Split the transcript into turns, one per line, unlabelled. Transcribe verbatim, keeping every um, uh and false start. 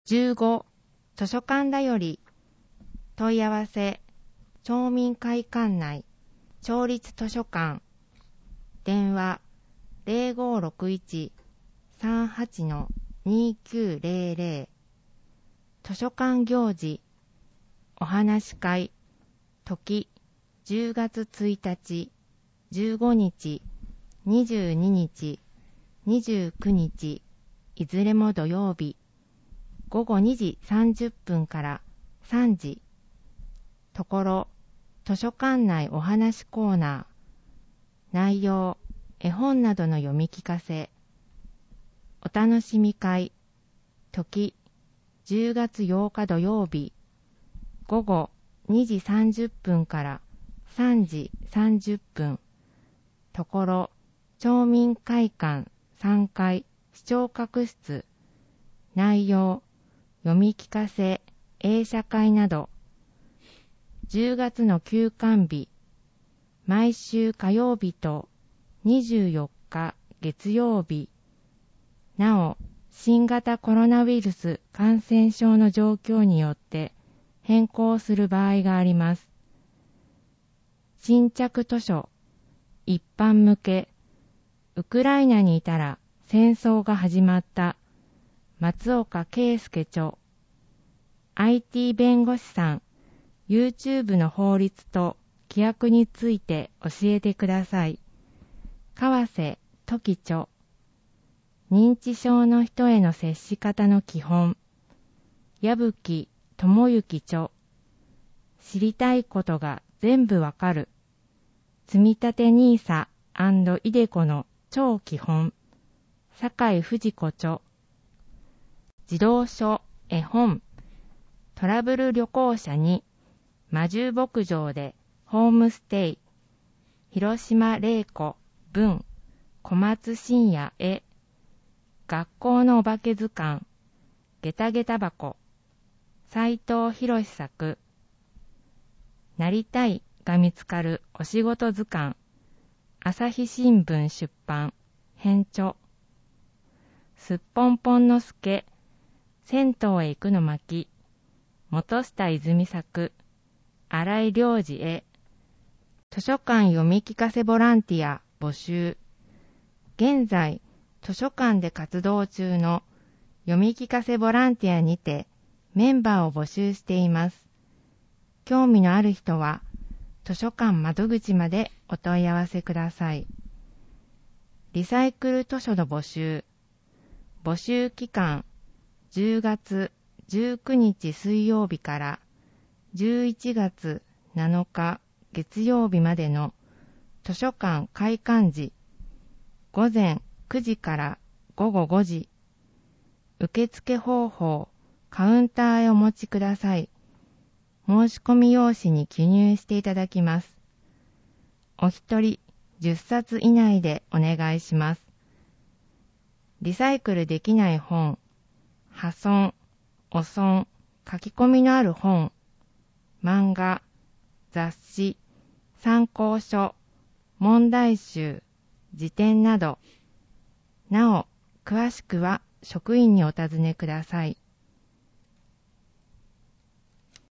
じゅうご、図書館だより。問い合わせ、町民会館内、町立図書館。電話、ゼロごろくいち さんはち にきゅうゼロゼロ。図書館行事、お話し会、時、じゅうがつついたち、じゅうごにち、にじゅうににち、にじゅうくにち、いずれも土曜日、ごごにじさんじゅっぷんからさんじ。ところ、図書館内お話コーナー。内容、絵本などの読み聞かせ。お楽しみ会。時、じゅうがつようか土曜日、ごごにじさんじゅっぷんからさんじさんじゅっぷん。ところ、町民会館さんがい視聴覚室。内容、読み聞かせ、映写会など。じゅうがつの休館日、毎週火曜日とにじゅうよっか月曜日。なお、新型コロナウイルス感染症の状況によって変更する場合があります。新着図書、一般向け、ウクライナにいたら戦争が始まった、松岡圭介著。アイティー 弁護士さん、YouTube の法律と規約について教えてください。川瀬時著。認知症の人への接し方の基本。矢吹智之著。知りたいことが全部わかる。積み立て ニーサ イデコの超基本。酒井藤子著。児童書絵本。トラブル旅行者に魔獣牧場でホームステイ。広島玲子文。小松信也絵。学校のお化け図鑑。ゲタゲタ箱。斉藤博作。なりたいが見つかるお仕事図鑑。朝日新聞出版。編著。すっぽんぽんのすけ。銭湯へ行くの巻。本下泉作。新井良二絵。図書館読み聞かせボランティア募集。現在、図書館で活動中の読み聞かせボランティアにてメンバーを募集しています。興味のある人は図書館窓口までお問い合わせください。リサイクル図書の募集。募集期間じゅうがつじゅうくにち水曜日からじゅういちがつなのか月曜日までの図書館開館時、午前くじからごごごじ。受付方法、カウンターへお持ちください。申し込み用紙に記入していただきます。お一人じゅっさつ以内でお願いします。リサイクルできない本、破損、汚損、書き込みのある本、漫画、雑誌、参考書、問題集、辞典など。なお、詳しくは職員にお尋ねください。